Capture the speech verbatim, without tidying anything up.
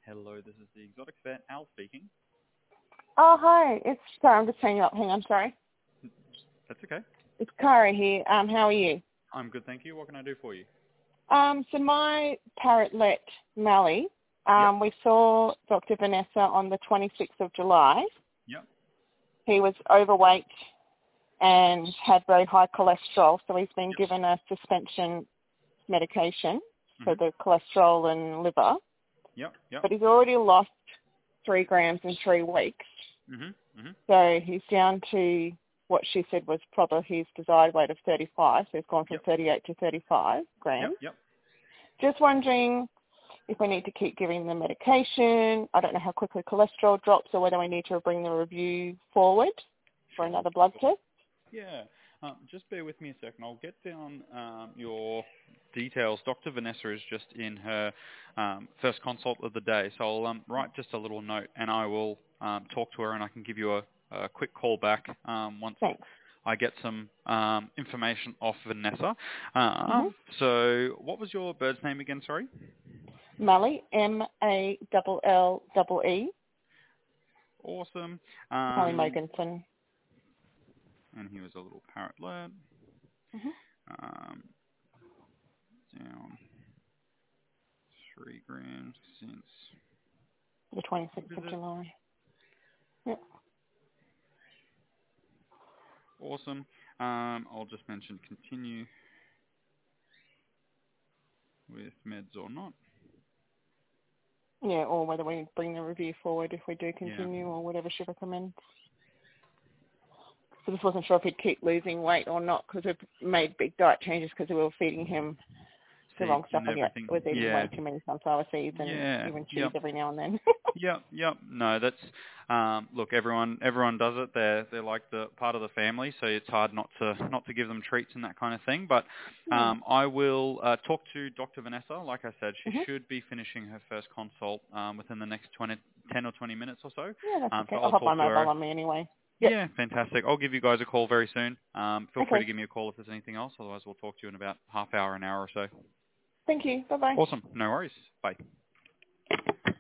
Hello, this is the Exotic Vet, Al speaking. Oh, hi. It's sorry, I'm just hanging up. Hang on, sorry. That's okay. It's Kara here. Um, how are you? I'm good, thank you. What can I do for you? Um, so my parrotlet, Mally, Yep, um, we saw Doctor Vanessa on the twenty-sixth of July. yep, He was overweight and had very high cholesterol, so he's been yep. given a suspension medication for Mhm, the cholesterol and liver, yep, yep. but he's already lost three grams in three weeks. Mhm, mhm. So he's down to what she said was probably his desired weight of thirty-five. So he's gone from Yep, thirty-eight to thirty-five yep, grams. yep. Just wondering if we need to keep giving the medication. I don't know how quickly cholesterol drops or whether we need to bring the review forward for Sure, another blood sure. test. Yeah. Um, just bear with me a second. I'll get down um, your details. Doctor Vanessa is just in her um, first consult of the day, so I'll um, write just a little note, and I will um, talk to her, and I can give you a, a quick call back um, once Thanks. I get some um, information off Vanessa. Um, Mm-hmm. so what was your bird's name again, sorry? Mally, M A L L E E, Awesome. Mally Um, Mogensen. and he was a little parrotlet. Mm-hmm. Um, down three grams since The twenty-sixth of visit. July. Yep. Awesome. Um, I'll just mention continue with meds or not. Yeah, or whether we bring the review forward if we do Yeah. continue or whatever she recommends. So just wasn't sure if he'd keep losing weight or not because we've made big diet changes because we were feeding him the Seeds wrong stuff and and yet everything. was eating Yeah. way too many sunflower seeds and Yeah. even cheese Yep. every now and then. Yep. Yep. No, that's um, look. Everyone, everyone does it. They're they're like the part of the family, so it's hard not to not to give them treats and that kind of thing. But mm. um, I will uh, talk to Doctor Vanessa. Like I said, she hmm should be finishing her first consult um, within the next twenty, ten or twenty minutes or so. Yeah, that's Um, okay. so I'll I'll have my talk to mobile her. on me anyway. Yep. Yeah, fantastic. I'll give you guys a call very soon. Um, feel free to Okay. give me a call if there's anything else. Otherwise, we'll talk to you in about half hour, an hour or so. Thank you. Bye-bye. Awesome. No worries. Bye.